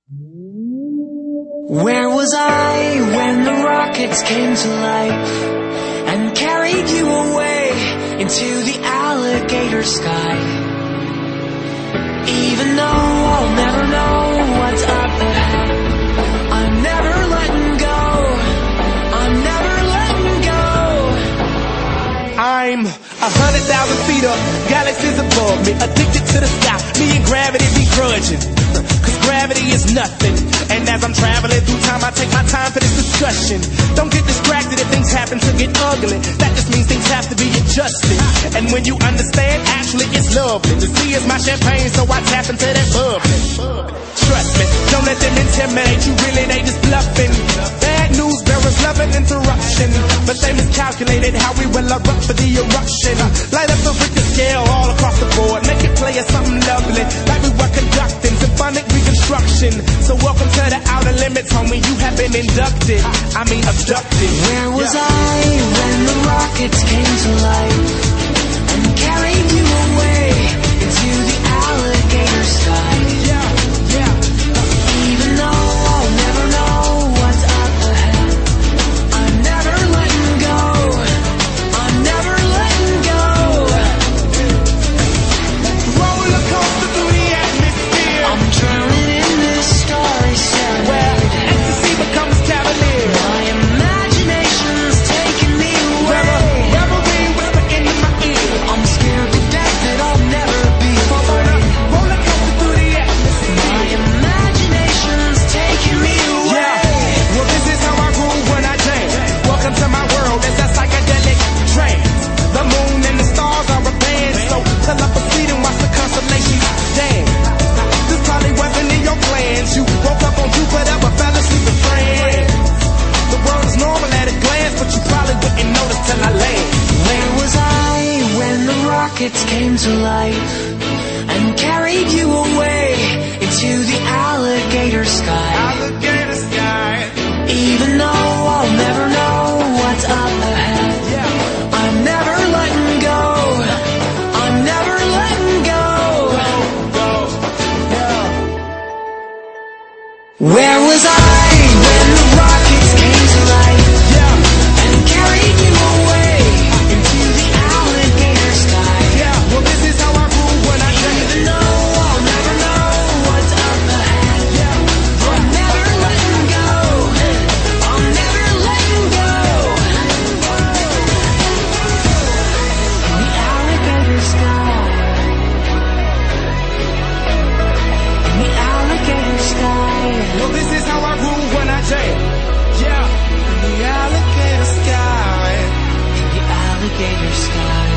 Where was I when the rockets came to life and carried you away into the alligator sky? Even though I'll never know what's up ahead, I'm never letting go, I'm never letting go. I'm 100,000 feet up, galaxies above me, addicted to the sky, me and gravity begrudging. Cause gravity is nothing. And as I'm traveling through time, I take my time for this discussion. Don't get distracted if things happen to get ugly. That just means things have to be adjusted. And when you understand, actually it's lovely. The sea is my champagne, so I tap into that bubbly. Trust me, don't let them intimidate you, really they just bluffing. Bad news bearers love an interruption, but they miscalculated how we will erupt for the eruption. Light up the Richter scale all across the board, make it play as something lovely, like we were conducting symphonic reconstruction. So welcome to the outer limits, homie, you have been inducted, I mean abducted. Where was I when the rockets came to life and carried you away into the alligator sky? Even though I'll never know what's up ahead, I'm never letting go, I'm never letting go. Roller coaster through the atmosphere, I'm drowning in this starry serenade, where ecstasy becomes cavalier. My imagination's taking me away. Reverie whisper into my ear, I'm scared to death that I'll never be afraid. roller coaster through the atmosphere. My imagination's taking me away. Yeah, well this is how I groove when I jam. Welcome to my world, it's a psychedelic trance. The moon and the stars are a band, so fill up a seat and watch the constellations dance. This probably wasn't in your plans. You woke up on Jupiter but fell asleep in France. The world is normal at a glance, but you probably wouldn't notice till I land. Where was I when the rockets came to life and carried you away into the alligator sky? Alligator sky. Even though I'll never know what's up ahead, I'm never letting go, I'm never letting go. Where was I when the rockets came to life and carried you away into the alligator sky? Well this is how I groove when I jam. Even though I'll never know what's up ahead, I'm never letting go, I'm never letting go. In the alligator sky, in the alligator sky. Well this is how I groove when I jam. Yeah, in the alligator sky. In the alligator sky.